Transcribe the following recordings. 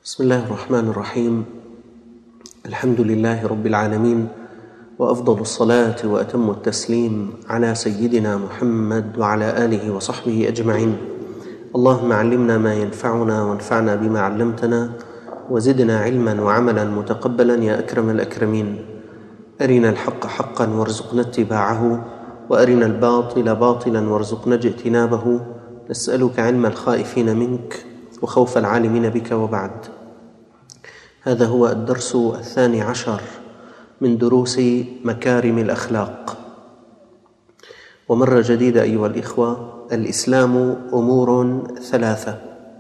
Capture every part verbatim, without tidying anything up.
بسم الله الرحمن الرحيم. الحمد لله رب العالمين، وأفضل الصلاة وأتم التسليم على سيدنا محمد وعلى آله وصحبه أجمعين. اللهم علمنا ما ينفعنا وانفعنا بما علمتنا، وزدنا علما وعملا متقبلا يا أكرم الأكرمين. أرنا الحق حقا وارزقنا اتباعه، وأرنا الباطل باطلا وارزقنا اجتنابه. نسألك علم الخائفين منك وخوف العالمين بك، وبعد. هذا هو الدرس الثاني عشر من دروس مكارم الأخلاق. ومرة جديدة أيها الإخوة، الإسلام أمور ثلاثة: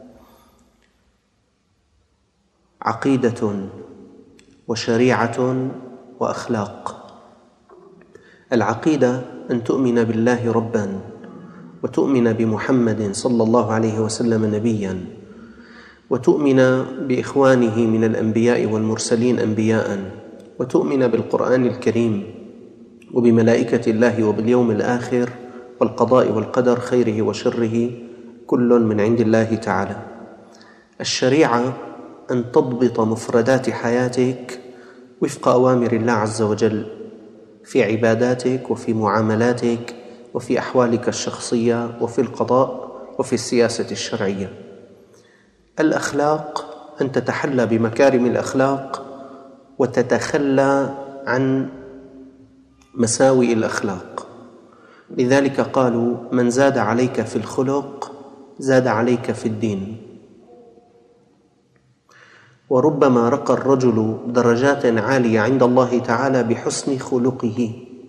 عقيدة وشريعة وأخلاق. العقيدة أن تؤمن بالله رباً، وتؤمن بمحمد صلى الله عليه وسلم نبياً، وتؤمن بإخوانه من الأنبياء والمرسلين أنبياءً، وتؤمن بالقرآن الكريم وبملائكة الله وباليوم الآخر والقضاء والقدر خيره وشره كل من عند الله تعالى. الشريعة أن تضبط مفردات حياتك وفق أوامر الله عز وجل في عباداتك وفي معاملاتك وفي أحوالك الشخصية وفي القضاء وفي السياسة الشرعية. الأخلاق أن تتحلى بمكارم الأخلاق وتتخلى عن مساوئ الأخلاق. لذلك قالوا: من زاد عليك في الخلق زاد عليك في الدين. وربما رقى الرجل درجات عالية عند الله تعالى بحسن خلقه.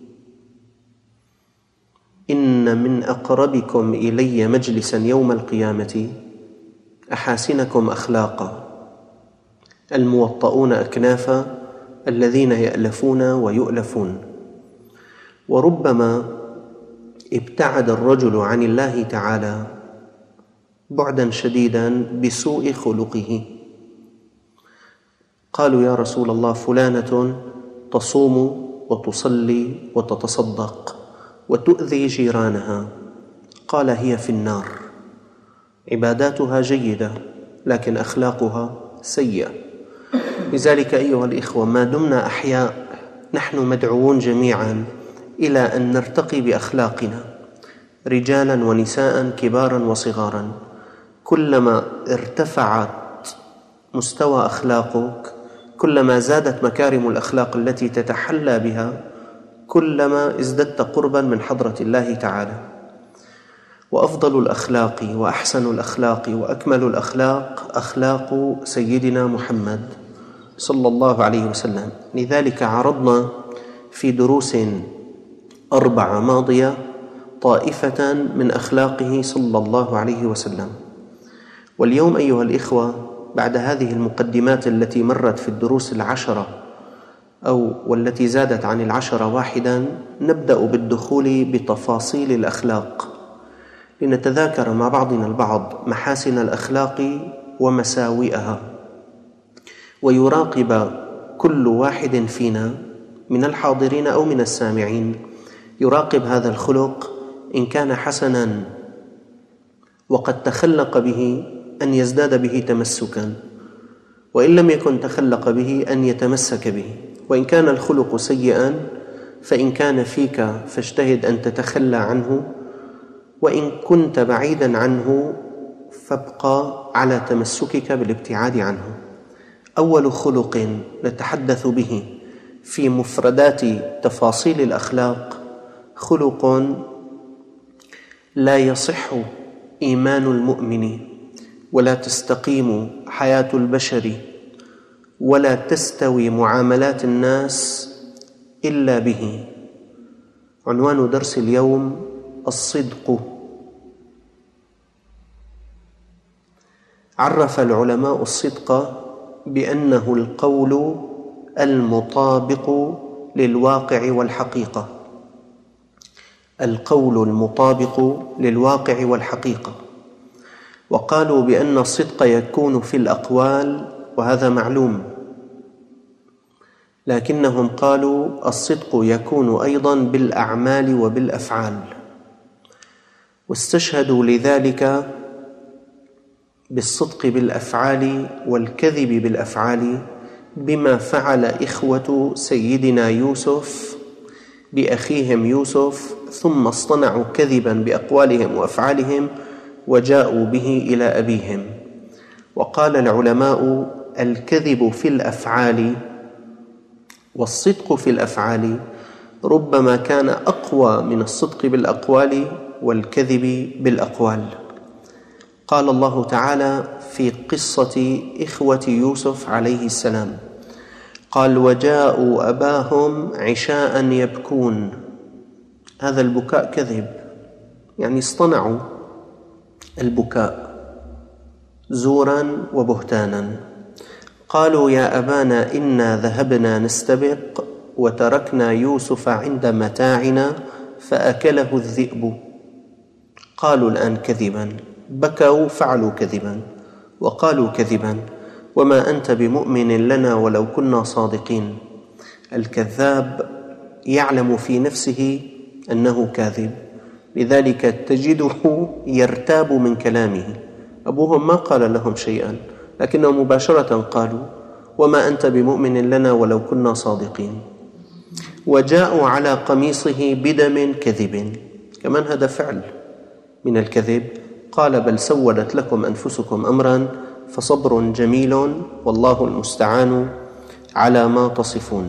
إن من أقربكم إلي مجلسا يوم القيامة أحاسنكم أخلاقا، الموطؤون أكنافا، الذين يألفون ويؤلفون. وربما ابتعد الرجل عن الله تعالى بعدا شديدا بسوء خلقه. قالوا: يا رسول الله، فلانة تصوم وتصلي وتتصدق وتؤذي جيرانها. قال: هي في النار. عباداتها جيدة لكن أخلاقها سيئة. لذلك أيها الإخوة، ما دمنا أحياء نحن مدعوون جميعا إلى أن نرتقي بأخلاقنا، رجالا ونساء، كبارا وصغارا. كلما ارتفعت مستوى أخلاقك، كلما زادت مكارم الأخلاق التي تتحلى بها، كلما ازددت قربا من حضرة الله تعالى. وأفضل الأخلاق وأحسن الأخلاق وأكمل الأخلاق أخلاق سيدنا محمد صلى الله عليه وسلم. لذلك عرضنا في دروس أربعة ماضية طائفة من أخلاقه صلى الله عليه وسلم. واليوم أيها الإخوة، بعد هذه المقدمات التي مرت في الدروس العشرة أو والتي زادت عن العشرة واحدا، نبدأ بالدخول بتفاصيل الأخلاق، لنتذاكر مع بعضنا البعض محاسن الأخلاق ومساوئها، ويراقب كل واحد فينا من الحاضرين أو من السامعين، يراقب هذا الخلق إن كان حسنا وقد تخلق به أن يزداد به تمسكا، وإن لم يكن تخلق به أن يتمسك به. وإن كان الخلق سيئا فإن كان فيك فاجتهد أن تتخلى عنه، وإن كنت بعيدا عنه فابقى على تمسكك بالابتعاد عنه. أول خلق نتحدث به في مفردات تفاصيل الأخلاق خلق لا يصح إيمان المؤمن، ولا تستقيم حياة البشر، ولا تستوي معاملات الناس إلا به. عنوان درس اليوم: الصدق. عرف العلماء الصدق بأنه القول المطابق للواقع والحقيقة. القول المطابق للواقع والحقيقة. وقالوا بأن الصدق يكون في الأقوال، وهذا معلوم، لكنهم قالوا الصدق يكون أيضا بالأعمال وبالأفعال. واستشهدوا لذلك بالصدق بالأفعال والكذب بالأفعال بما فعل إخوة سيدنا يوسف بأخيهم يوسف، ثم اصطنعوا كذبا بأقوالهم وأفعالهم وجاءوا به إلى أبيهم. وقال العلماء: الكذب في الأفعال والصدق في الأفعال ربما كان أقوى من الصدق بالأقوال والكذب بالأقوال. قال الله تعالى في قصة إخوة يوسف عليه السلام: قال: وجاءوا أباهم عشاء يبكون. هذا البكاء كذب، يعني اصطنعوا البكاء زورا وبهتانا. قالوا: يا أبانا إنا ذهبنا نستبق وتركنا يوسف عند متاعنا فأكله الذئب. قالوا الآن كذبا، بكوا فعلوا كذبا وقالوا كذبا، وما أنت بمؤمن لنا ولو كنا صادقين. الكذاب يعلم في نفسه أنه كاذب، لذلك تجده يرتاب من كلامه. أبوهم ما قال لهم شيئا، لكنهم مباشرة قالوا: وما أنت بمؤمن لنا ولو كنا صادقين. وجاءوا على قميصه بدم كذب، كمان هذا فعل من الكذب. قال: بل سولت لكم أنفسكم أمرا فصبر جميل والله المستعان على ما تصفون.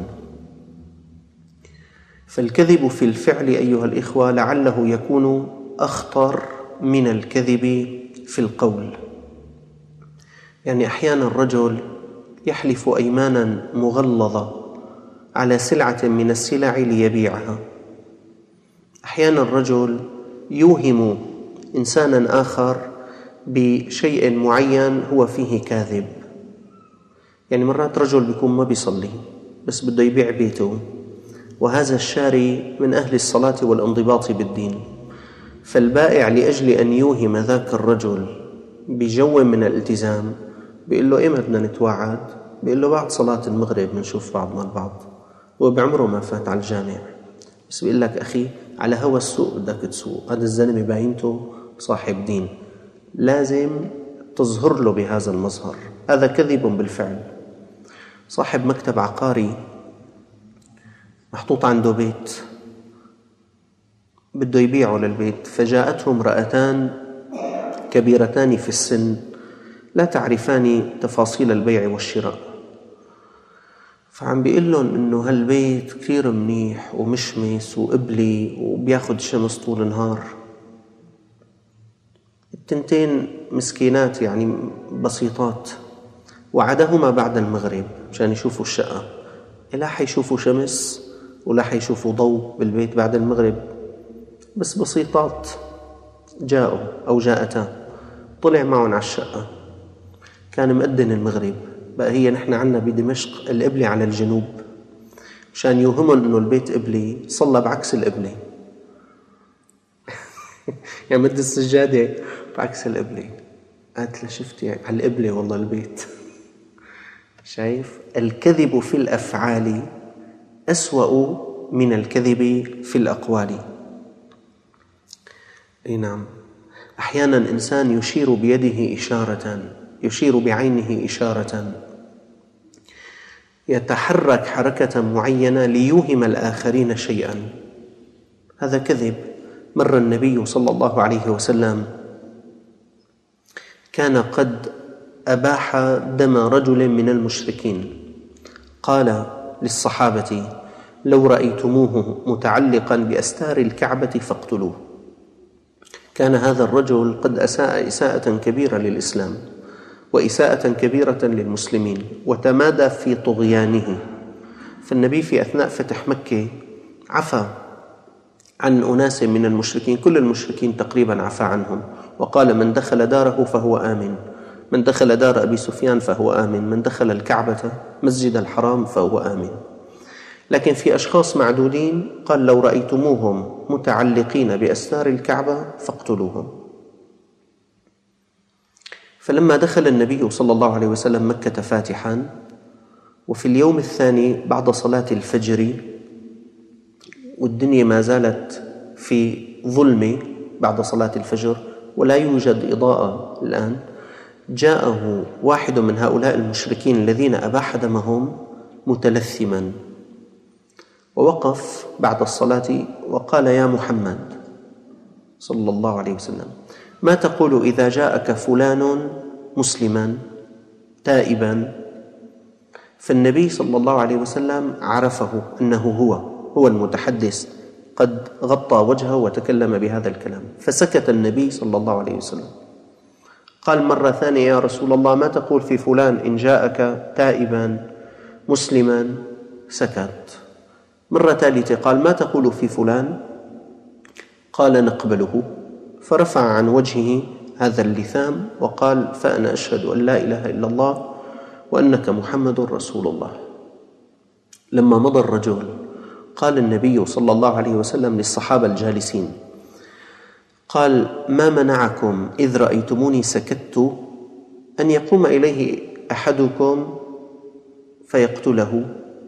فالكذب في الفعل أيها الإخوة لعله يكون أخطر من الكذب في القول. يعني أحيانا الرجل يحلف أيمانا مغلظة على سلعة من السلع ليبيعها. أحيانا الرجل يوهم إنسانا آخر بشيء معين هو فيه كاذب. يعني مرات رجل بيكون ما بيصلي بس بده يبيع بيته، وهذا الشاري من أهل الصلاة والانضباط بالدين، فالبائع لأجل أن يوهم ذاك الرجل بجو من الالتزام بيقول له: إمتى بدنا نتواعد؟ بيقول له: بعد صلاة المغرب بنشوف بعضنا البعض. وبعمره ما فات على الجامع، بس بيقول لك: أخي على هوى السوق بدك تسوق، هذا الزلمة باينته صاحب دين، لازم تظهر له بهذا المظهر. هذا كذب بالفعل. صاحب مكتب عقاري محطوط عنده بيت بده يبيعه للبيت، فجاءته امرأتان كبيرتان في السن لا تعرفان تفاصيل البيع والشراء، فعم بيقول لهم إنه هالبيت كثير منيح ومشمس وقبلي وبياخد شمس طول النهار. التنتين مسكينات يعني بسيطات، وعدهما بعد المغرب مشان يشوفوا الشقة. لا حيشوفوا شمس ولا حيشوفوا ضوء بالبيت بعد المغرب، بس بسيطات. جاءوا أو جاءتا، طلع معهم على الشقة، كان مؤذن المغرب. بقى هي نحن عنا بدمشق القبلة على الجنوب، مشان يوهمون إنه البيت قبلي صلى بعكس القبلة. يعني مد السجادة بعكس القبلة. قالت له: شفتي على القبلة والله البيت. شايف؟ الكذب في الأفعال أسوأ من الكذب في الأقوال. أي نعم. أحيانا إنسان يشير بيده إشارة، يشير بعينه إشارة، يتحرك حركة معينة ليوهم الآخرين شيئا، هذا كذب. مر النبي صلى الله عليه وسلم كان قد أباح دم رجل من المشركين، قال للصحابة: لو رأيتموه متعلقا بأستار الكعبة فاقتلوه. كان هذا الرجل قد أساء إساءة كبيرة للإسلام وإساءة كبيرة للمسلمين وتمادى في طغيانه. فالنبي في أثناء فتح مكة عفى عن أناس من المشركين، كل المشركين تقريبا عفى عنهم، وقال: من دخل داره فهو آمن، من دخل دار أبي سفيان فهو آمن، من دخل الكعبة مسجد الحرام فهو آمن. لكن في أشخاص معدودين قال: لو رأيتموهم متعلقين بأستار الكعبة فاقتلوهم. فلما دخل النبي صلى الله عليه وسلم مكة فاتحا، وفي اليوم الثاني بعد صلاة الفجر والدنيا ما زالت في ظلمة بعد صلاة الفجر ولا يوجد إضاءة الآن، جاءه واحد من هؤلاء المشركين الذين أباح دمهم متلثما، ووقف بعد الصلاة وقال: يا محمد صلى الله عليه وسلم، ما تقول إذا جاءك فلان مسلما تائبا؟ فالنبي صلى الله عليه وسلم عرفه أنه هو هو المتحدث، قد غطى وجهه وتكلم بهذا الكلام، فسكت النبي صلى الله عليه وسلم. قال مرة ثانية: يا رسول الله، ما تقول في فلان إن جاءك تائبا مسلما؟ سكت. مرة ثالثة قال: ما تقول في فلان؟ قال: نقبله. فرفع عن وجهه هذا اللثام وقال: فأنا أشهد أن لا إله إلا الله وأنك محمد رسول الله. لما مضى الرجل قال النبي صلى الله عليه وسلم للصحابة الجالسين، قال: ما منعكم إذ رأيتموني سكت أن يقوم إليه أحدكم فيقتله؟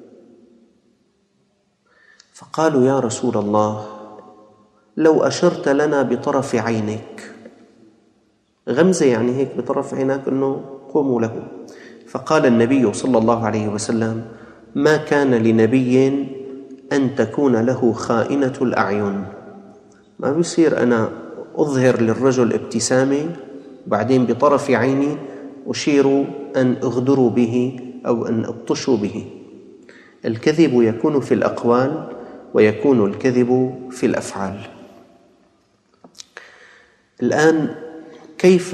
فقالوا: يا رسول الله، لو أشرت لنا بطرف عينك. غمزة يعني هيك بطرف عينك أنه قوموا له. فقال النبي صلى الله عليه وسلم: ما كان لنبي أن تكون له خائنة الأعين. ما بيصير أنا أظهر للرجل ابتسامة وبعدين بطرف عيني أشير أن أغدروا به أو أن أبطشوا به. الكذب يكون في الأقوال ويكون الكذب في الأفعال. الآن كيف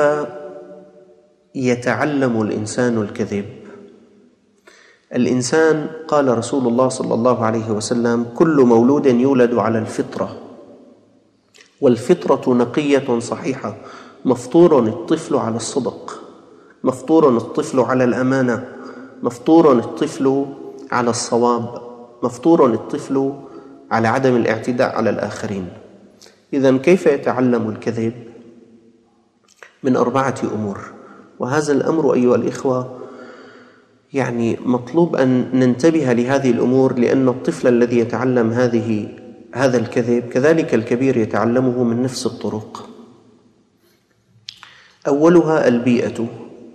يتعلم الإنسان الكذب؟ الإنسان، قال رسول الله صلى الله عليه وسلم: كل مولود يولد على الفطرة، والفطرة نقية صحيحة، مفطور الطفل على الصدق، مفطور الطفل على الأمانة، مفطور الطفل على الصواب، مفطور الطفل على عدم الاعتداء على الآخرين. إذن كيف يتعلم الكذب؟ من أربعة أمور، وهذا الأمر أيها الإخوة يعني مطلوب أن ننتبه لهذه الأمور، لأن الطفل الذي يتعلم هذه هذا الكذب كذلك الكبير يتعلمه من نفس الطرق. أولها البيئة.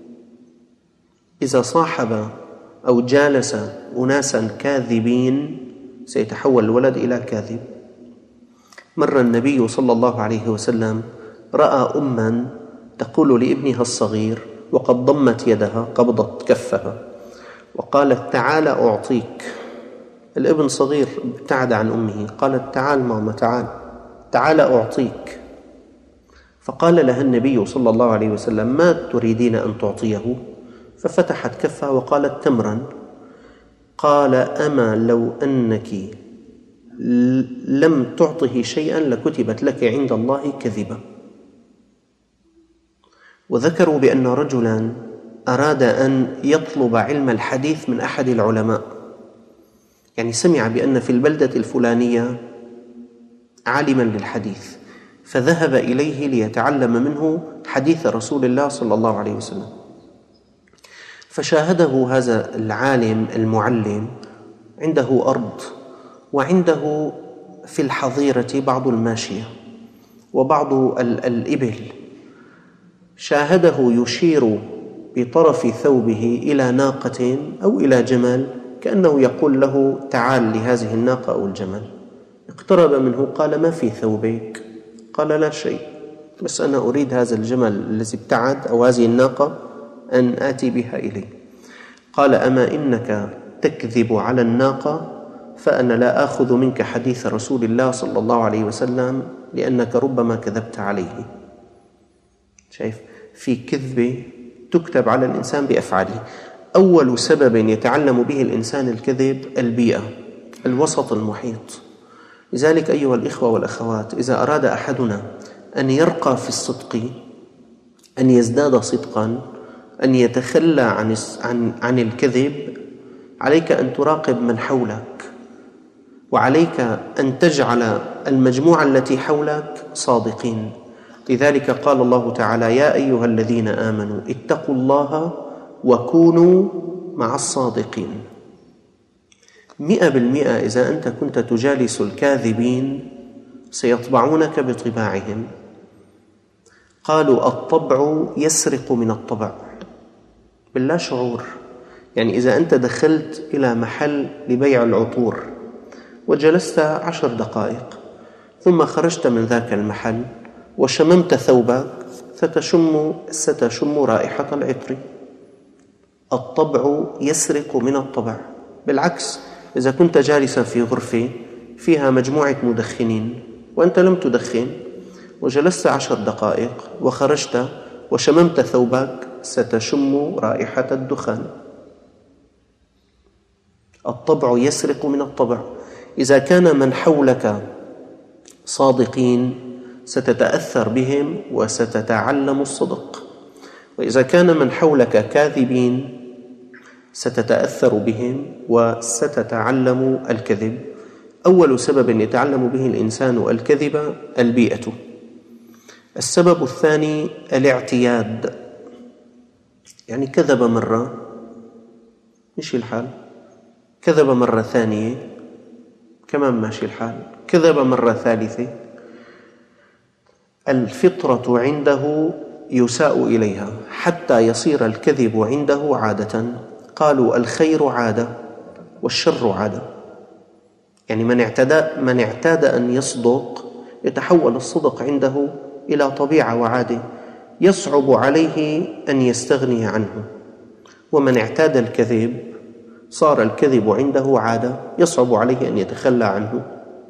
إذا صاحب أو جالس أناسا كاذبين سيتحول الولد إلى كاذب. مر النبي صلى الله عليه وسلم رأى أماً تقول لابنها الصغير وقد ضمت يدها، قبضت كفها وقالت: تعال أعطيك. الابن صغير ابتعد عن أمه، قالت: تعال ماما، تعال تعال أعطيك. فقال لها النبي صلى الله عليه وسلم: ما تريدين أن تعطيه؟ ففتحت كفها وقالت: تمرا. قال: أما لو أنك لم تعطه شيئا لكتبت لك عند الله كذبة. وذكروا بأن رجلا أراد أن يطلب علم الحديث من أحد العلماء، يعني سمع بأن في البلدة الفلانية عالما للحديث، فذهب إليه ليتعلم منه حديث رسول الله صلى الله عليه وسلم. فشاهده هذا العالم المعلم عنده أرض، وعنده في الحظيرة بعض الماشية وبعض الإبل. شاهده يشير بطرف ثوبه إلى ناقة أو إلى جمل، كأنه يقول له: تعال لهذه الناقة أو الجمل. اقترب منه، قال: ما في ثوبك؟ قال: لا شيء، بس أنا أريد هذا الجمل الذي ابتعد أو هذه الناقة أن آتي بها إلي. قال: أما إنك تكذب على الناقة فأنا لا آخذ منك حديث رسول الله صلى الله عليه وسلم، لأنك ربما كذبت عليه. شايف؟ في كذبة تكتب على الإنسان بأفعاله. أول سبب يتعلم به الإنسان الكذب البيئة، الوسط المحيط. لذلك أيها الإخوة والأخوات، إذا أراد أحدنا أن يرقى في الصدق، أن يزداد صدقا، أن يتخلى عن عن عن الكذب، عليك أن تراقب من حولك، وعليك أن تجعل المجموعة التي حولك صادقين. لذلك قال الله تعالى: يا أيها الذين آمنوا اتقوا الله وكونوا مع الصادقين. مئة بالمئة إذا أنت كنت تجالس الكاذبين سيطبعونك بطباعهم. قالوا الطبع يسرق من الطبع باللا شعور. يعني إذا أنت دخلت إلى محل لبيع العطور وجلست عشر دقائق ثم خرجت من ذاك المحل وشممت ثوبك ستشم, ستشم رائحة العطر. الطبع يسرق من الطبع. بالعكس، إذا كنت جالسا في غرفة فيها مجموعة مدخنين وأنت لم تدخن وجلست عشر دقائق وخرجت وشممت ثوبك ستشم رائحة الدخان. الطبع يسرق من الطبع. إذا كان من حولك صادقين ستتأثر بهم وستتعلم الصدق، وإذا كان من حولك كاذبين ستتأثر بهم وستتعلم الكذب. أول سبب يتعلم به الإنسان الكذب البيئة. السبب الثاني الاعتياد، يعني كذب مرة ماشي الحال، كذب مرة ثانية كمان ماشي الحال، كذب مرة ثالثة. الفطرة عنده يساء إليها حتى يصير الكذب عنده عادة. قالوا الخير عادة والشر عادة. يعني من اعتاد من اعتاد أن يصدق يتحول الصدق عنده إلى طبيعة وعادة، يصعب عليه أن يستغني عنه. ومن اعتاد الكذب صار الكذب عنده عادة، يصعب عليه أن يتخلى عنه.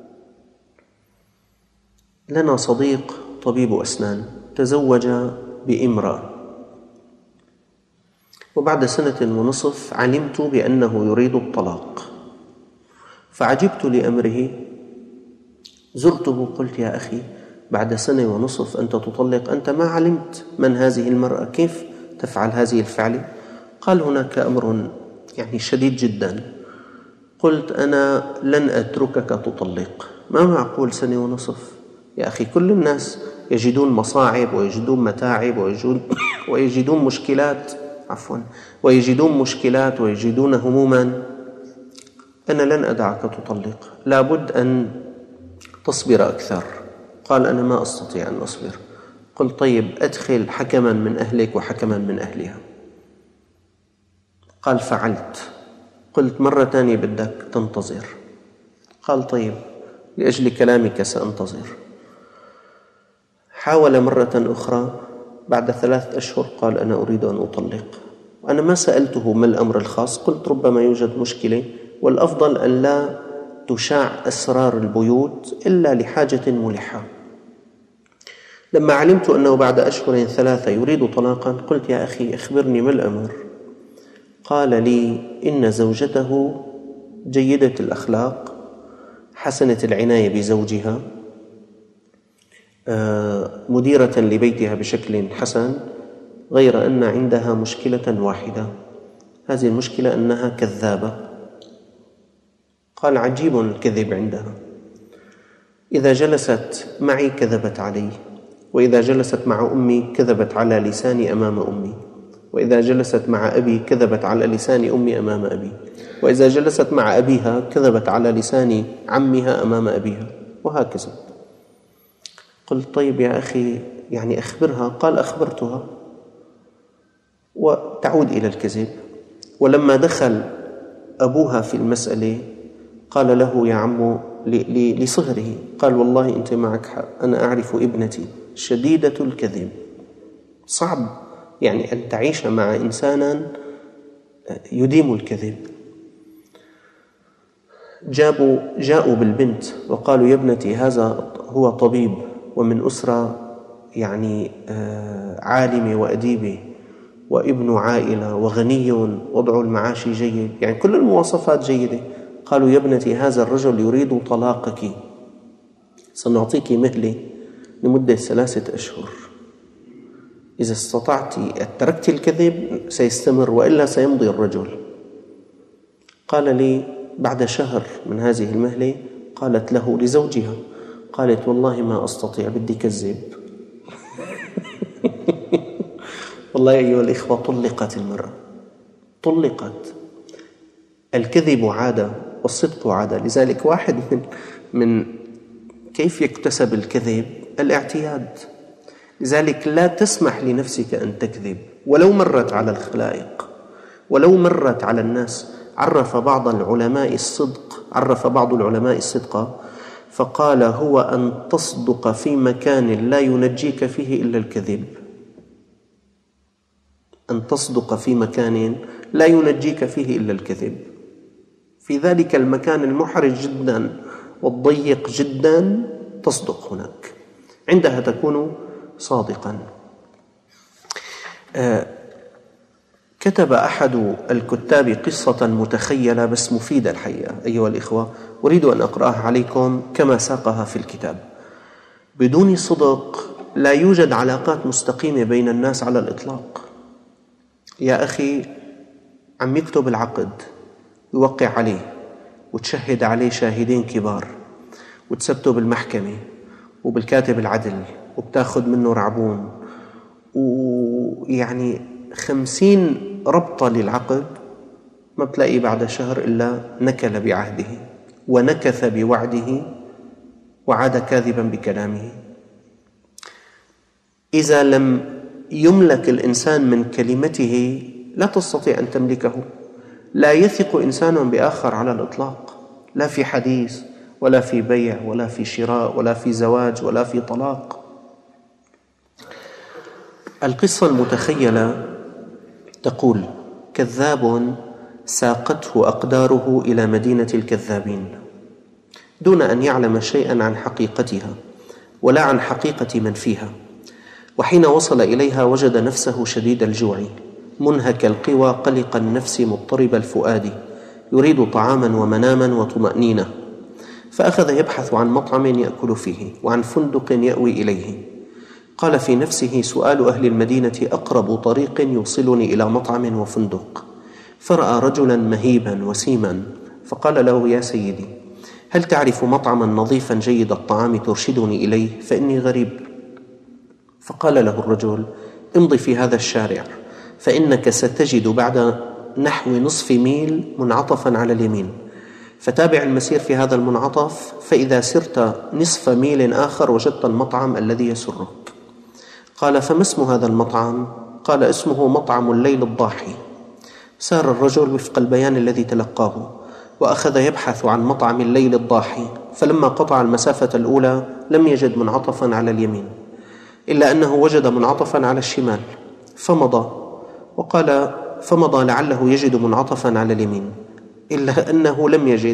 لنا صديق طبيب أسنان تزوج بامرأة، وبعد سنة ونصف علمت بأنه يريد الطلاق، فعجبت لأمره. زرته قلت يا أخي بعد سنة ونصف أنت تطلق، أنت ما علمت من هذه المرأة، كيف تفعل هذه الفعل؟ قال هناك أمر يعني شديد جدا. قلت أنا لن أتركك تطلق، ما معقول سنة ونصف يا أخي، كل الناس يجدون مصاعب ويجدون متاعب ويجدون, ويجدون مشكلات عفوا ويجدون مشكلات ويجدون هموما. أنا لن أدعك تطلق، لابد أن تصبر أكثر. قال أنا ما أستطيع أن أصبر. قلت طيب أدخل حكما من أهلك وحكما من أهلها. قال فعلت. قلت مرة ثانية بدك تنتظر. قال طيب لأجل كلامك سأنتظر. حاول مرة أخرى بعد ثلاث أشهر قال أنا أريد أن أطلق. وأنا ما سألته ما الأمر الخاص، قلت ربما يوجد مشكلة والأفضل أن لا تشاع أسرار البيوت إلا لحاجة ملحة. لما علمت أنه بعد أشهر ثلاثة يريد طلاقا قلت يا أخي أخبرني ما الأمر. قال لي إن زوجته جيدة الأخلاق، حسنة العناية بزوجها، مديرة لبيتها بشكل حسن، غير أن عندها مشكلة واحدة، هذه المشكلة أنها كذابة. قال عجيب الكذب عندها، إذا جلست معي كذبت علي، وإذا جلست مع أمي كذبت على لساني أمام أمي، وإذا جلست مع أبي كذبت على لسان أمي أمام أبي، وإذا جلست مع أبيها كذبت على لسان عمها أمام أبيها، وهكذا. قلت طيب يا أخي يعني أخبرها. قال أخبرتها وتعود إلى الكذب. ولما دخل أبوها في المسألة قال له يا عمو لصهره، قال والله أنت معك حق، أنا أعرف ابنتي شديدة الكذب. صعب يعني أن تعيش مع إنسانا يديم الكذب. جابوا جاءوا بالبنت وقالوا يا ابنتي هذا هو طبيب ومن أسرة يعني عالمة وأديبة وابن عائلة وغني وضع المعاش جيد، يعني كل المواصفات جيدة. قالوا يا ابنتي هذا الرجل يريد طلاقك، سنعطيك مهلة لمدة ثلاثة أشهر، إذا استطعت تركت الكذب سيستمر وإلا سيمضي الرجل. قال لي بعد شهر من هذه المهلة قالت له لزوجها، قالت والله ما أستطيع بدي كذب. والله أيها الإخوة طلقت المرأة، طلقت. الكذب عادة والصدق عادة. لذلك واحد من من كيف يكتسب الكذب الاعتياد. لذلك لا تسمح لنفسك أن تكذب ولو مرت على الخلائق، ولو مرت على الناس. عرف بعض العلماء الصدق عرف بعض العلماء الصدق فقال: هو أن تصدق في مكان لا ينجيك فيه إلا الكذب. أن تصدق في مكان لا ينجيك فيه إلا الكذب، في ذلك المكان المحرج جدا والضيق جدا تصدق هناك، عندها تكون صادقا. آه كتب أحد الكتاب قصة متخيلة بس مفيدة الحقيقة أيها الإخوة، أريد أن أقرأها عليكم كما ساقها في الكتاب. بدون صدق لا يوجد علاقات مستقيمة بين الناس على الإطلاق. يا أخي، عم يكتب العقد، يوقع عليه وتشهد عليه شاهدين كبار وتثبته بالمحكمة وبالكاتب العدل وبتاخذ منه رعبون، ويعني خمسين ربطة للعقد، ما بتلاقي بعد شهر إلا نكل بعهده ونكث بوعده وعاد كاذبا بكلامه. إذا لم يملك الإنسان من كلمته لا تستطيع أن تملكه. لا يثق إنسان بآخر على الإطلاق، لا في حديث ولا في بيع ولا في شراء ولا في زواج ولا في طلاق. القصة المتخيلة تقول: كذاب ساقته أقداره إلى مدينة الكذابين دون أن يعلم شيئا عن حقيقتها ولا عن حقيقة من فيها، وحين وصل إليها وجد نفسه شديد الجوع منهك القوى قلق النفس مضطرب الفؤاد يريد طعاما ومناما وطمأنينة، فأخذ يبحث عن مطعم يأكل فيه وعن فندق يأوي إليه. قال في نفسه: سؤال أهل المدينة أقرب طريق يوصلني إلى مطعم وفندق. فرأى رجلا مهيبا وسيما فقال له: يا سيدي، هل تعرف مطعما نظيفا جيد الطعام ترشدني إليه؟ فإني غريب. فقال له الرجل: امضي في هذا الشارع فإنك ستجد بعد نحو نصف ميل منعطفا على اليمين، فتابع المسير في هذا المنعطف، فإذا سرت نصف ميل آخر وجدت المطعم الذي يسرك. قال: فما اسم هذا المطعم؟ قال: اسمه مطعم الليل الضاحي. سار الرجل وفق البيان الذي تلقاه وأخذ يبحث عن مطعم الليل الضاحي، فلما قطع المسافة الأولى لم يجد منعطفا على اليمين، إلا أنه وجد منعطفا على الشمال، فمضى وقال فمضى لعله يجد منعطفا على اليمين، إلا أنه لم يجد،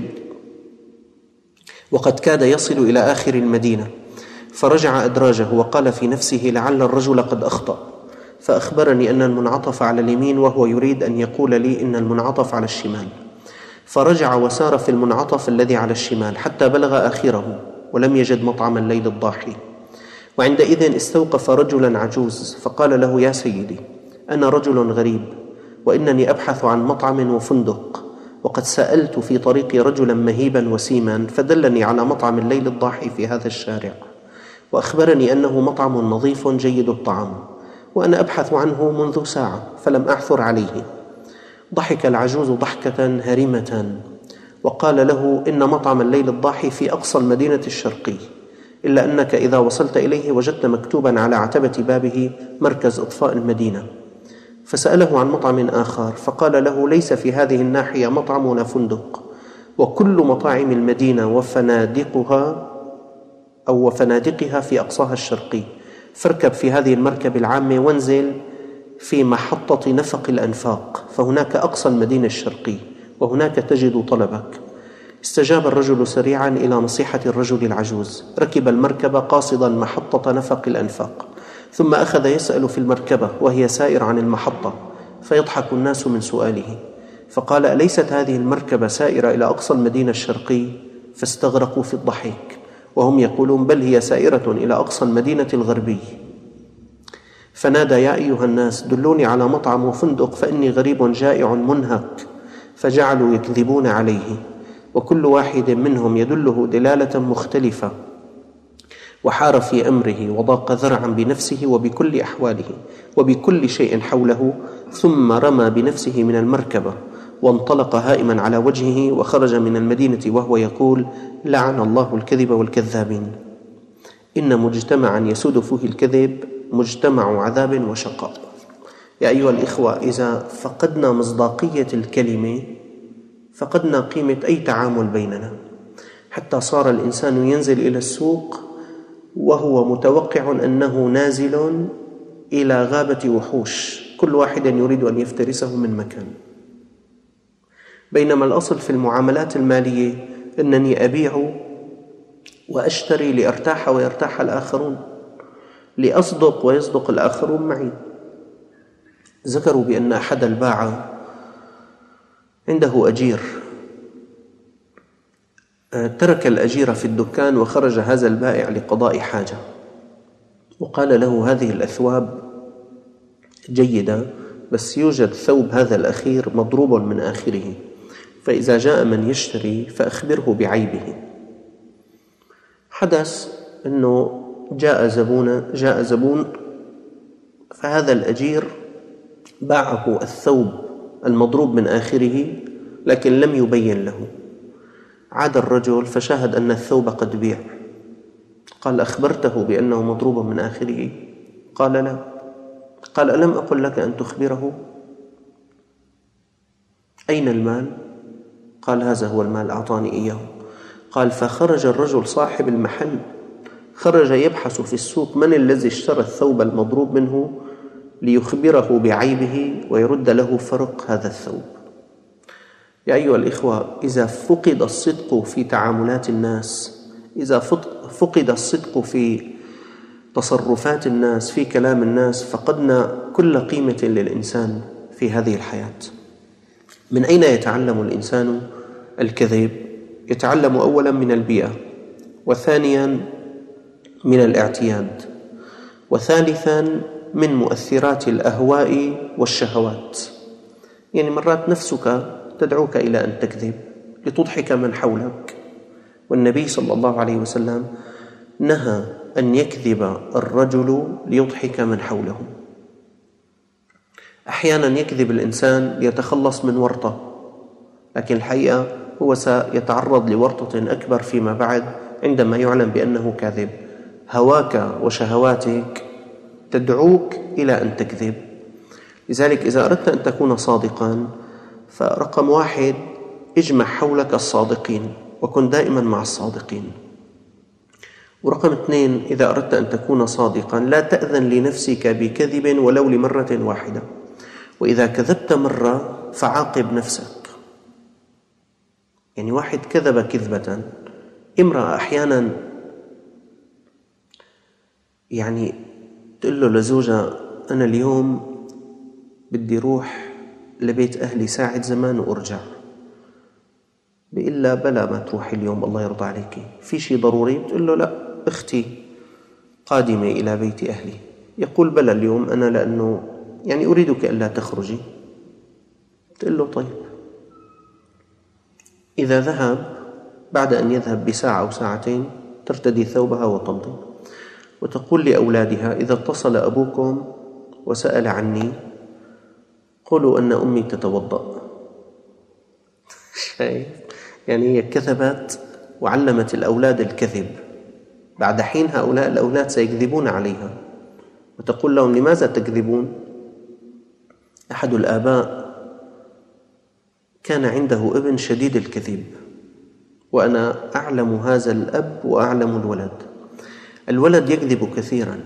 وقد كاد يصل إلى آخر المدينة، فرجع أدراجه وقال في نفسه: لعل الرجل قد أخطأ، فأخبرني أن المنعطف على اليمين وهو يريد أن يقول لي إن المنعطف على الشمال. فرجع وسار في المنعطف الذي على الشمال حتى بلغ آخره ولم يجد مطعم الليل الضاحي. وعندئذ استوقف رجلا عجوز فقال له: يا سيدي، أنا رجل غريب وإنني أبحث عن مطعم وفندق، وقد سألت في طريقي رجلا مهيبا وسيما فدلني على مطعم الليل الضاحي في هذا الشارع، وأخبرني أنه مطعم نظيف جيد الطعام، وأنا أبحث عنه منذ ساعة فلم أعثر عليه. ضحك العجوز ضحكة هرمة وقال له: إن مطعم الليل الضاحي في أقصى المدينة الشرقي، إلا أنك إذا وصلت إليه وجدت مكتوبا على عتبة بابه مركز إطفاء المدينة. فسأله عن مطعم آخر فقال له: ليس في هذه الناحية مطعم ولا فندق، وكل مطاعم المدينة وفنادقها أو وفنادقها في أقصاها الشرقي، فاركب في هذه المركب العامة وانزل في محطة نفق الأنفاق، فهناك أقصى المدينة الشرقي وهناك تجد طلبك. استجاب الرجل سريعا إلى نصيحة الرجل العجوز، ركب المركبة قاصدا محطة نفق الأنفاق، ثم أخذ يسأل في المركبة وهي سائر عن المحطة، فيضحك الناس من سؤاله، فقال: أليست هذه المركبة سائرة إلى أقصى المدينة الشرقي؟ فاستغرقوا في الضحك وهم يقولون: بل هي سائرة إلى أقصى المدينة الغربي. فنادى: يا أيها الناس، دلوني على مطعم وفندق فإني غريب جائع منهك. فجعلوا يكذبون عليه، وكل واحد منهم يدله دلالة مختلفة، وحار في أمره وضاق ذرعا بنفسه وبكل أحواله وبكل شيء حوله، ثم رمى بنفسه من المركبة وانطلق هائما على وجهه وخرج من المدينة وهو يقول: لعن الله الكذب والكذابين. إن مجتمعا يسود فيه الكذب مجتمع عذاب وشقاء. يا أيها الإخوة، إذا فقدنا مصداقية الكلمة فقدنا قيمة أي تعامل بيننا، حتى صار الإنسان ينزل إلى السوق وهو متوقع أنه نازل إلى غابة وحوش، كل واحد يريد أن يفترسه من مكان، بينما الأصل في المعاملات المالية أنني أبيع وأشتري لأرتاح ويرتاح الآخرون، لأصدق ويصدق الآخرون معي. ذكروا بأن أحد الباعة عنده أجير، ترك الأجير في الدكان وخرج هذا البائع لقضاء حاجة، وقال له: هذه الأثواب جيدة، بس يوجد ثوب هذا الأخير مضروب من آخره، فإذا جاء من يشتري فأخبره بعيبه. حدث أنه جاء زبون جاء زبون فهذا الأجير باعه الثوب المضروب من آخره، لكن لم يبين له. عاد الرجل فشاهد أن الثوب قد بيع، قال: أخبرته بأنه مضروب من آخره؟ قال: لا. قال: ألم أقل لك أن تخبره؟ أين المال؟ قال: هذا هو المال، أعطاني إياه. قال: فخرج الرجل صاحب المحل، خرج يبحث في السوق من الذي اشترى الثوب المضروب منه ليخبره بعيبه ويرد له فرق هذا الثوب. يا أيها الإخوة، إذا فقد الصدق في تعاملات الناس، إذا فقد الصدق في تصرفات الناس، في كلام الناس، فقدنا كل قيمة للإنسان في هذه الحياة. من أين يتعلم الإنسان الكذب؟ يتعلم أولا من البيئة، وثانيا من الاعتياد، وثالثا من مؤثرات الأهواء والشهوات. يعني مرات نفسك تدعوك إلى أن تكذب لتضحك من حولك، والنبي صلى الله عليه وسلم نهى أن يكذب الرجل ليضحك من حوله. أحيانا يكذب الإنسان ليتخلص من ورطة، لكن الحقيقة هو سيتعرض لورطة أكبر فيما بعد عندما يعلم بأنه كاذب. هواك وشهواتك تدعوك إلى أن تكذب. لذلك إذا أردت أن تكون صادقا، فرقم واحد: اجمع حولك الصادقين وكن دائما مع الصادقين. ورقم اثنين: إذا أردت أن تكون صادقا لا تأذن لنفسك بكذب ولو لمرة واحدة، وإذا كذبت مرة فعاقب نفسك. يعني واحد كذب كذبة، امرأة أحيانا يعني تقول له لزوجها: أنا اليوم بدي روح لبيت أهلي ساعة زمان وأرجع. بيقول لها: بلا، ما تروحي اليوم، الله يرضى عليك، في شيء ضروري؟ بتقول له: لا، أختي قادمة إلى بيت أهلي. يقول: بلا اليوم أنا، لأنه يعني أريدك ألا تخرجي. تقول له: طيب. إذا ذهب، بعد أن يذهب بساعة أو ساعتين ترتدي ثوبها وتمضي، وتقول لأولادها: إذا اتصل أبوكم وسأل عني قولوا أن أمي تتوضأ. يعني هي كذبت وعلمت الأولاد الكذب. بعد حين هؤلاء الأولاد سيكذبون عليها، وتقول لهم: لماذا تكذبون؟ أحد الآباء كان عنده ابن شديد الكذب، وأنا أعلم هذا الأب وأعلم الولد. الولد يكذب كثيرا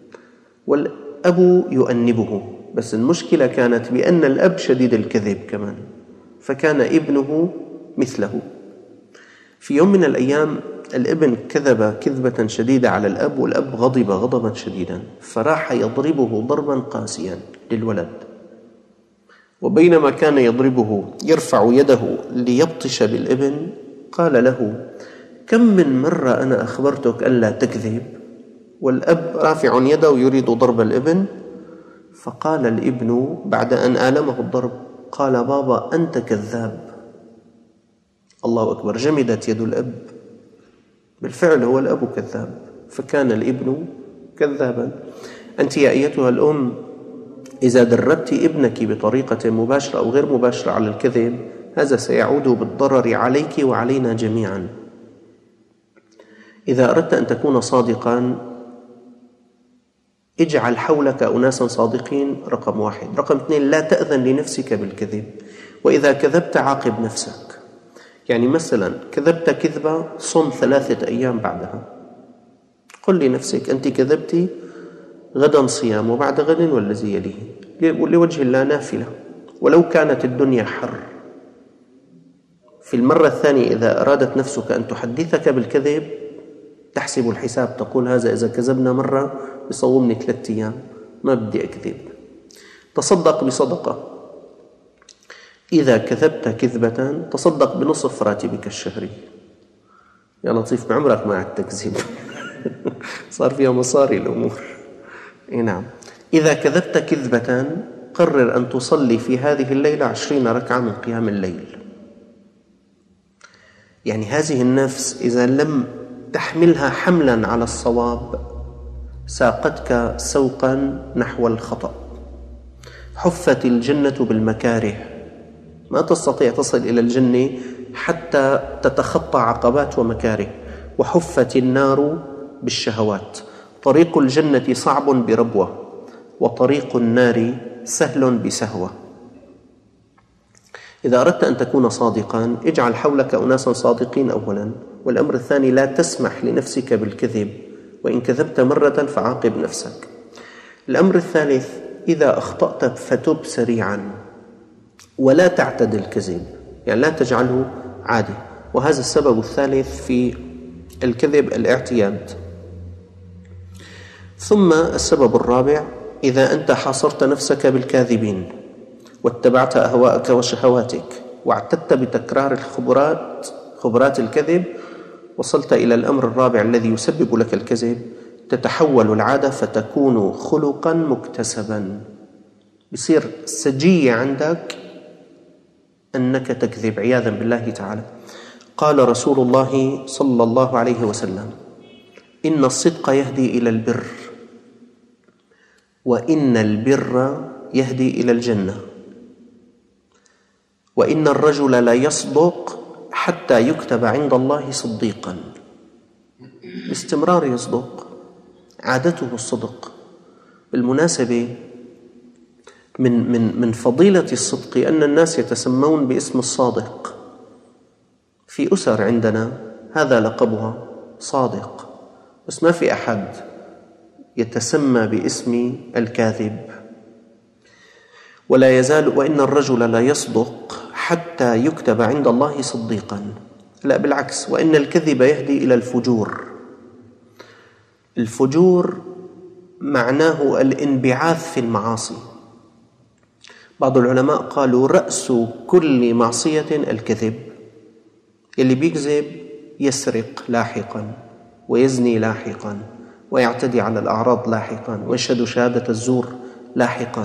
والأب يؤنبه، بس المشكلة كانت بأن الأب شديد الكذب كمان، فكان ابنه مثله. في يوم من الأيام الابن كذب كذبة شديدة على الأب، والأب غضب غضبا شديدا، فراح يضربه ضربا قاسيا للولد. وبينما كان يضربه يرفع يده ليبطش بالابن، قال له: كم من مرة أنا أخبرتك ألا تكذب؟ والأب رافع يده يريد ضرب الابن. فقال الابن بعد أن آلمه الضرب، قال: بابا أنت كذاب. الله أكبر، جمدت يد الأب. بالفعل هو الأب كذاب، فكان الابن كذابا. أنت يا أيتها الأم، إذا دربت ابنك بطريقة مباشرة أو غير مباشرة على الكذب، هذا سيعود بالضرر عليك وعلينا جميعا. إذا أردت أن تكون صادقا اجعل حولك أناسا صادقين، رقم واحد. رقم اثنين، لا تأذن لنفسك بالكذب، وإذا كذبت عاقب نفسك. يعني مثلا كذبت كذبة، صم ثلاثة أيام بعدها، قل لنفسك أنت كذبتي، غدا صيام وبعد غد والذي يليه، لوجه الله نافلة، ولو كانت الدنيا حر. في المرة الثانية إذا أرادت نفسك أن تحدثك بالكذب تحسب الحساب، تقول هذا إذا كذبنا مرة يصومني ثلاثة أيام، ما بدي أكذب. تصدق بصدقة، إذا كذبت كذبة تصدق بنصف راتبك الشهري. يا لطيف، بعمرك ما عاد تكذب صار فيها مصاري الأمور. إيه نعم. إذا كذبت كذبة قرر أن تصلي في هذه الليلة عشرين ركعة من قيام الليل. يعني هذه النفس إذا لم تحملها حملا على الصواب ساقتك سوقا نحو الخطأ. حفت الجنة بالمكاره، ما تستطيع تصل إلى الجنة حتى تتخطى عقبات ومكاره. وحفت النار بالشهوات. طريق الجنة صعب بربوة، وطريق النار سهل بسهوة. إذا أردت أن تكون صادقا اجعل حولك أناسا صادقين أولا، والأمر الثاني لا تسمح لنفسك بالكذب، وإن كذبت مرة فعاقب نفسك. الأمر الثالث، إذا أخطأت فتب سريعا ولا تعتد الكذب، يعني لا تجعله عادي. وهذا السبب الثالث في الكذب، الاعتياد. ثم السبب الرابع، إذا أنت حاصرت نفسك بالكاذبين واتبعت أهواءك وشهواتك واعتدت بتكرار الخبرات خبرات الكذب، وصلت إلى الأمر الرابع الذي يسبب لك الكذب، تتحول العادة فتكون خلقا مكتسبا. بصير سجية عندك أنك تكذب عياذا بالله تعالى. قال رسول الله صلى الله عليه وسلم: إن الصدق يهدي إلى البر، وإن البر يهدي إلى الجنة، وإن الرجل لا يصدق حتى يكتب عند الله صديقا. باستمرار يصدق، عادته الصدق. بالمناسبة من من من فضيلة الصدق أن الناس يتسمون باسم الصادق. في أسر عندنا هذا لقبها صادق، بس ما في أحد يتسمى باسم الكاذب. ولا يزال وإن الرجل لا يصدق حتى يكتب عند الله صديقا. لا بالعكس، وإن الكذب يهدي إلى الفجور. الفجور معناه الانبعاث في المعاصي. بعض العلماء قالوا رأس كل معصية الكذب. اللي بيكذب يسرق لاحقا، ويزني لاحقا، ويعتدي على الأعراض لاحقا، ويشهد شهادة الزور لاحقا،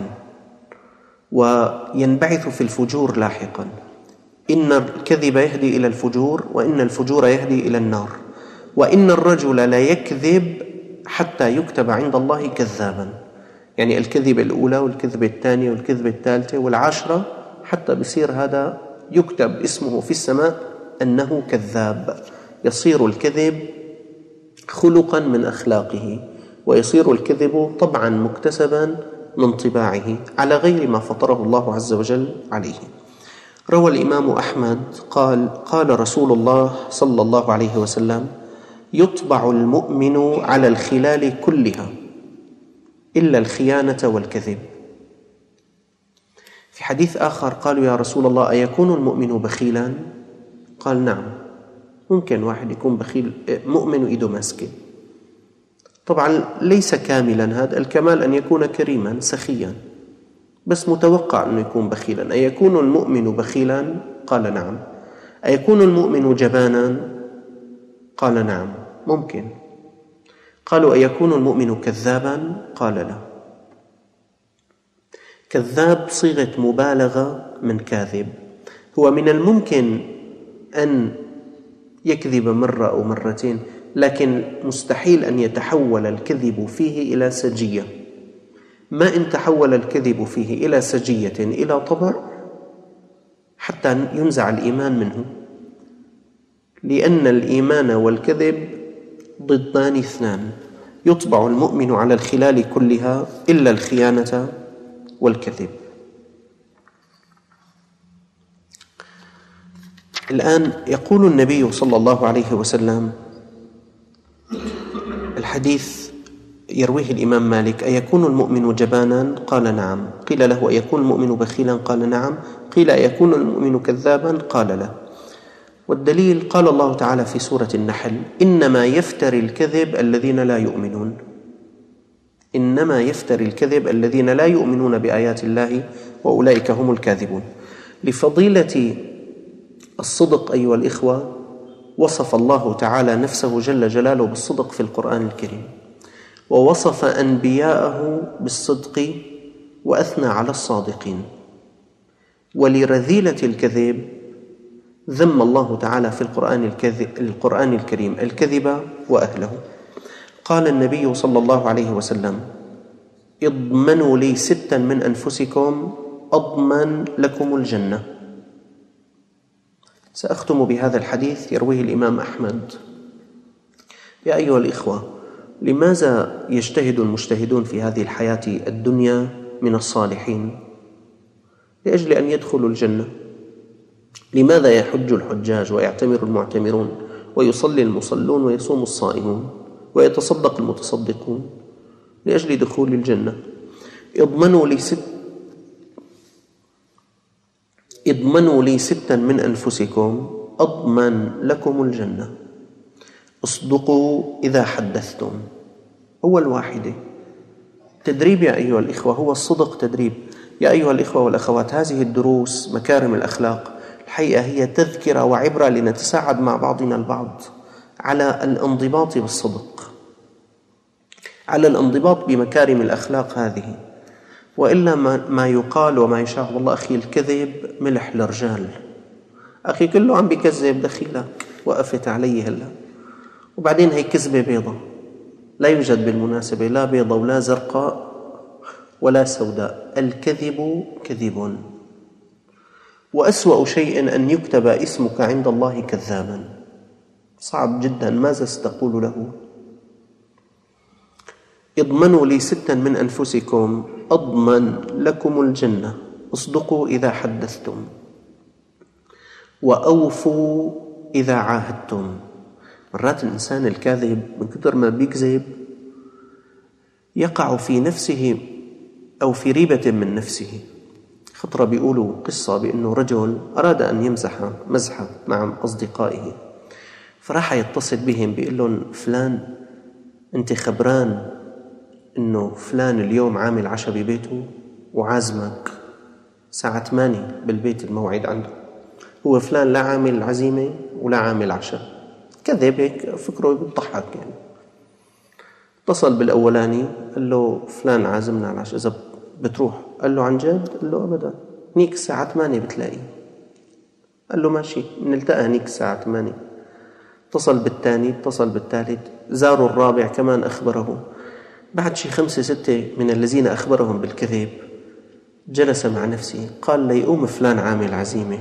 وينبعث في الفجور لاحقا. إن الكذب يهدي إلى الفجور، وإن الفجور يهدي إلى النار، وإن الرجل لا يكذب حتى يكتب عند الله كذابا. يعني الكذبة الأولى والكذبة الثانية والكذبة الثالثة والعاشرة، حتى بصير هذا يكتب اسمه في السماء أنه كذاب. يصير الكذب خلقا من أخلاقه، ويصير الكذب طبعا مكتسبا من طباعه على غير ما فطره الله عز وجل عليه. روى الإمام أحمد قال: قال رسول الله صلى الله عليه وسلم: يطبع المؤمن على الخلال كلها إلا الخيانة والكذب. في حديث آخر قالوا: يا رسول الله، أيكون المؤمن بخيلا؟ قال: نعم، ممكن واحد يكون بخيل، مؤمن وإيده ماسكة. طبعا ليس كاملا، هذا الكمال أن يكون كريما سخيا، بس متوقع أنه يكون بخيلا. أيكون المؤمن بخيلا؟ قال: نعم. أيكون المؤمن جبانا؟ قال: نعم، ممكن. قالوا: أيكون المؤمن كذابا؟ قال: لا. كذاب صيغة مبالغة من كاذب. هو من الممكن أن يكذب مرة أو مرتين، لكن مستحيل أن يتحول الكذب فيه إلى سجية. ما إن تحول الكذب فيه إلى سجية إلى طبع حتى ينزع الإيمان منه، لأن الإيمان والكذب ضدان اثنان. يطبع المؤمن على الخلال كلها إلا الخيانة والكذب. الآن يقول النبي صلى الله عليه وسلم، الحديث يرويه الإمام مالك: أيكون المؤمن جبانا؟ قال نعم. قيل له: أيكون المؤمن بخيلا؟ قال نعم. قيل: أيكون المؤمن كذابا؟ قال لا. والدليل قال الله تعالى في سورة النحل: إنما يفتري الكذب الذين لا يؤمنون. إنما يفتري الكذب الذين لا يؤمنون بآيات الله وأولئك هم الكاذبون. لفضيلة الصدق أيها الإخوة وصف الله تعالى نفسه جل جلاله بالصدق في القرآن الكريم، ووصف أنبياءه بالصدق وأثنى على الصادقين. ولرذيلة الكذب ذم الله تعالى في القرآن, القرآن الكريم الكذب وأهله. قال النبي صلى الله عليه وسلم: اضمنوا لي ستا من أنفسكم أضمن لكم الجنة. سأختم بهذا الحديث يرويه الإمام أحمد. يا أيها الإخوة، لماذا يجتهد المجتهدون في هذه الحياة الدنيا من الصالحين؟ لأجل أن يدخلوا الجنة. لماذا يحج الحجاج ويعتمر المعتمرون ويصلي المصلون ويصوم الصائمون ويتصدق المتصدقون؟ لأجل دخول الجنة. اضمنوا لي ست اضمنوا لي ستا من أنفسكم أضمن لكم الجنة. اصدقوا إذا حدثتم. أول واحدة تدريب يا أيها الإخوة، هو الصدق تدريب. يا أيها الإخوة والأخوات، هذه الدروس مكارم الأخلاق الحقيقة هي تذكرة وعبرة لنتساعد مع بعضنا البعض على الانضباط بالصدق، على الانضباط بمكارم الأخلاق هذه. وإلا ما يقال وما يشاء. والله أخي الكذب ملح للرجال، أخي كله عم بيكذب دخيلك، وقفت علي هلا. وبعدين هي كذبة بيضة، لا يوجد بالمناسبة لا بيضة ولا زرقاء ولا سوداء، الكذب كذب. وأسوأ شيء أن يكتب اسمك عند الله كذابا، صعب جدا، ماذا ستقول له؟ اضمنوا لي ستا من أنفسكم أضمن لكم الجنة. اصدقوا إذا حدثتم، وأوفوا إذا عاهدتم. مرات الإنسان الكاذب من كثر ما بيكذب يقع في نفسه أو في ريبة من نفسه. خطرة بيقولوا قصة بأنه رجل أراد أن يمزح مزحة مع أصدقائه، فراح يتصل بهم بيقول لهم: فلان، أنت خبران أنه فلان اليوم عامل عشاء ببيته وعازمك ساعة ثمانية بالبيت الموعد عنده؟ هو فلان لا عامل عزيمة ولا عامل عشاء، كذب هيك فكره بيضحك يعني. اتصل بالأولاني قال له: فلان عازمنا على العشاء، إذا بتروح؟ قال له: عن جد؟ قال له: أبدا، هنيك الساعة ثمانية بتلاقيه. قال له: ماشي، نلتقى هنيك الساعة ثمانية. اتصل بالثاني، اتصل بالثالث، زاروا الرابع كمان أخبره. بعد شي خمسة ستة من الذين أخبرهم بالكذب جلس مع نفسه قال: ليقوم فلان عامل عزيمة.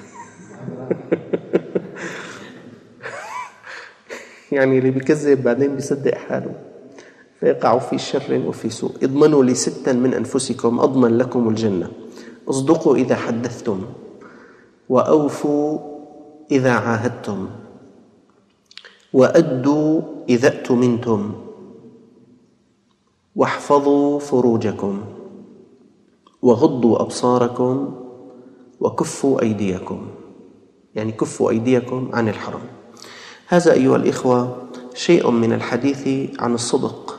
يعني اللي بيكذب بعدين بيصدق حاله، فيقع في شر وفي سوء. اضمنوا لي ستا من أنفسكم أضمن لكم الجنة. اصدقوا إذا حدثتم، وأوفوا إذا عاهدتم، وأدوا إذا اؤتمنتم، واحفظوا فروجكم، وغضوا أبصاركم، وكفوا أيديكم. يعني كفوا أيديكم عن الحرام. هذا أيها الإخوة شيء من الحديث عن الصدق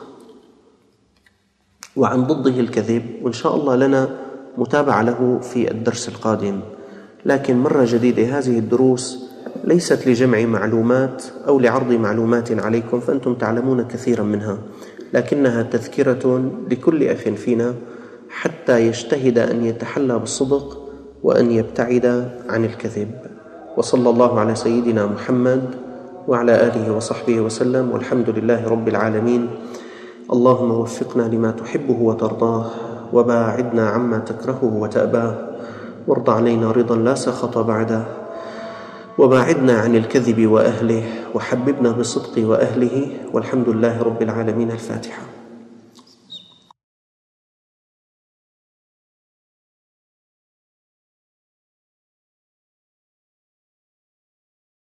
وعن ضده الكذب، وإن شاء الله لنا متابعة له في الدرس القادم. لكن مرة جديدة، هذه الدروس ليست لجمع معلومات أو لعرض معلومات عليكم فأنتم تعلمون كثيرا منها، لكنها تذكرة لكل أخ فينا حتى يجتهد أن يتحلى بالصدق وأن يبتعد عن الكذب. وصلى الله على سيدنا محمد وعلى آله وصحبه وسلم، والحمد لله رب العالمين. اللهم وفقنا لما تحبه وترضاه، وباعدنا عما تكرهه وتأباه، وارض علينا رضا لا سخط بعده، وباعدنا عن الكذب وأهله، وحببنا بالصدق وأهله، والحمد لله رب العالمين. الفاتحة.